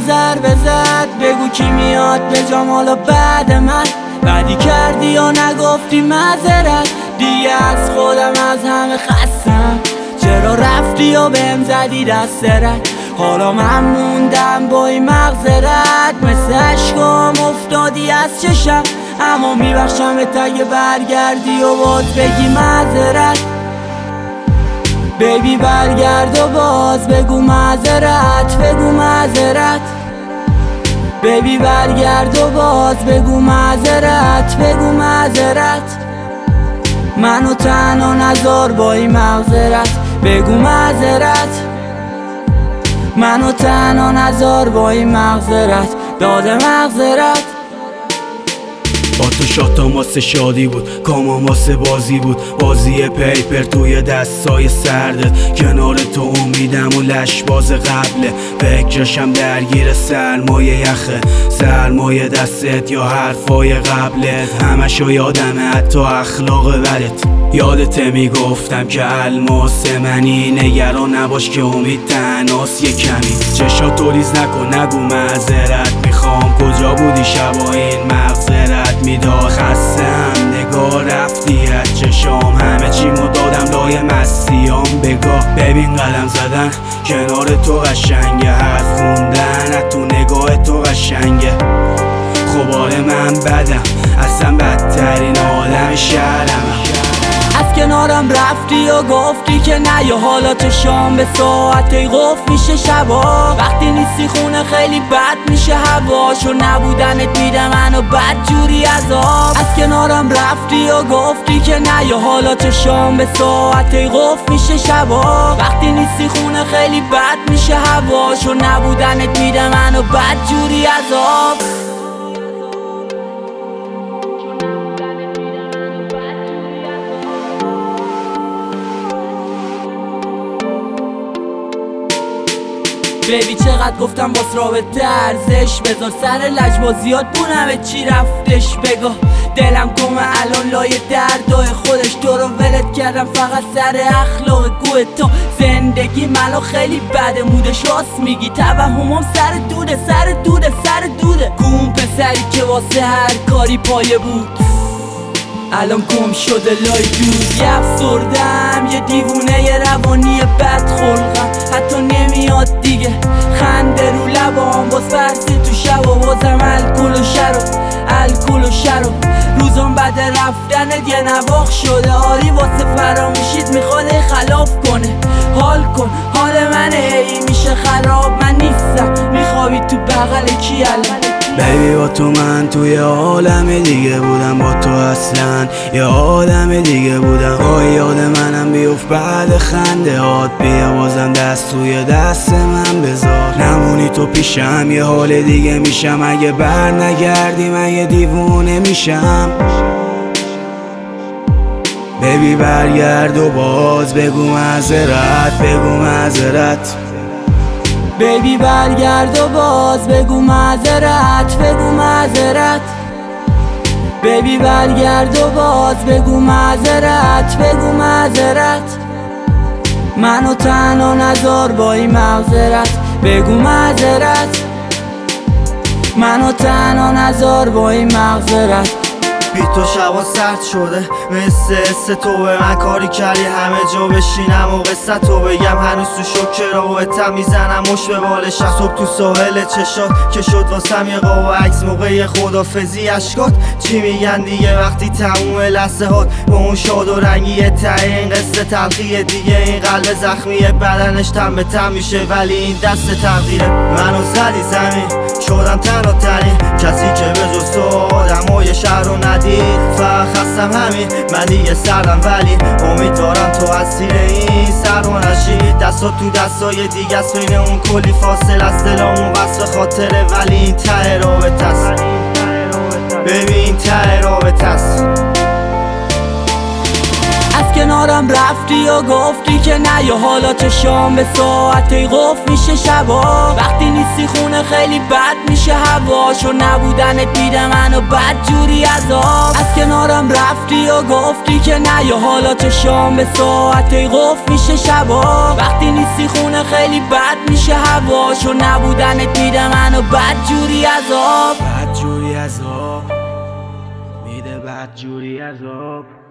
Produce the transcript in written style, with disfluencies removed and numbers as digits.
ضربه زد، بگو کی میاد به جام حالا بعد من. بدی کردی یا نگفتی معذرت، دیگه از خودم از همه خستم. چرا رفتی یا بهم زدی دست رد، حالا من موندم با این مغزرت. مثل عشقام افتادی از چشم، اما میبخشم اگه برگردی و باز بگی معذرت. بیبی برگرد و باز بگو معذرت، بگو معذرت. بیبی برگرد و باز بگو معذرت، بگو معذرت. منو تنها نذار با این مغزرت، بگو معذرت. منو تنها نذار با این مغزرت، داده مغزرت. با تو شاتم واسه شادی بود، کامم واسه بازی بود، بازی پیپر توی دستای سردت. کنار تو امیدم و لشباز قبله، فکرشم درگیر سرمایه یخه، سرمایه دستت یا حرفای قبلت. همشو یادمه حتی اخلاق بدت، یادته میگفتم که الماس منی، نگران نباش که امید تنهاست یه کمی. چشاتو ریز نکن نگو معذرت میخوام، کجا بودی شبا این مغزرت میداد. خستم نگاه رفتی از چشام، همه چیمو دادم لای مستیام. بگاه ببین قدم زدن کنار تو قشنگه، حرف خوندن از تو نگاه تو قشنگه. خب آره من بدم، اصلا بدترین آدم شهرمم. از کنارم رفتی و گفتی که نه، یا حالا تو شام به ساعتی قفل میشه شبا. وقتی نیستی خونه خیلی بد میشه هواش، و نبودنت میده منو بد جوری عذاب. از کنارم رفتی و گفتی که نه، یا حالا تو شام به ساعتی قفل میشه شبا. وقتی نیستی خونه خیلی بد میشه هواش، و نبودنت میده منو بد جوری عذاب. بیبی چقدر گفتم باز رابطه ارزش بذار، سر لجبازیات بونمه چی رفتش. بگاه دلم گمه الان لای دردای خودش، تو رو ولت کردم فقط سر اخلاق گوه تو. زندگی ملا خیلی بده، مودش راست میگی، توهمم سر دوده سر دوده سر دوده. گم پسری که واسه هر کاری پایه بود، الان گم شده لای دود. یه افسردم یه دیوونه یه روانی بد خلقم، حتی نمیاد دیگه خنده رو لبام. باز فرسه تو شب و بازم الکل و شراب، الکل و شراب. روزم بعد رفتنت یه نواخ شده، آری واسه فراموشیت میخواد خلاف کنه. حال کن حال من هی میشه خراب، من نیستم میخوابی تو بغل کی الان. بیبی با تو من توی عالم دیگه بودم، با تو اصلا یه آدم دیگه بودم. وای یاد منم بیفت بعد خنده هات، بیا بازم دست توی دست من بذار. نمونی تو پیشم یه حال دیگه میشم، اگه بر نگردی من یه دیوونه میشم. بیبی برگرد و باز بگو معذرت، بگو معذرت. بیبی برگرد و باز بگو معذرت، بگو معذرت. بیبی برگرد و باز بگو معذرت، بگو معذرت. منو تنها نذار با این مغزرت، بگو معذرت. منو تنها نذار با این مغزرت. بی تو شبا سرد شده مثل تو، به من کاری کردی همه جا بشینم و قصه تو بگم. هنوز تو شوکه را و تم میزنم مش به بالش، صبح تو ساحل چشات که شد واسم یه قاب و عکس موقع خدافزی اشکات. چی میگن دیگه وقتی تموم لحظه هات با اون شاد و رنگی ته این قصه تلخیه دیگه. این قلب زخمیه بدنش تم به تم میشه، ولی این دست تقدیره. منو زدی زمین شدم تنها ترین کسی که به جز تو آدمای شهر رو ندید. فقط خستم همین من دیگه سردم، ولی امیدوارم تو از سیر این سرما نشی. دستا تو دستای دیگه است، بین اون کلی فاصل از دلامون بس به خاطره، ولی این ته رابطه است. ببین ته رابطه است. از کنارم رفت رفتی و گفتی که نه یا حالا چشام به ساعتی قفل میشه شبا وقتی نیستی خونه خیلی بد میشه هواش و نبودنت دیده منو بد جوری عذاب از کنارم رفتی و گفتی که نه یا حالا چشام به ساعتی قفل میشه شبا وقتی نیستی خونه خیلی بد میشه هواش و نبودنت دیده منو بد جوری عذاب بد جوری عذاب میده بد جوری عذاب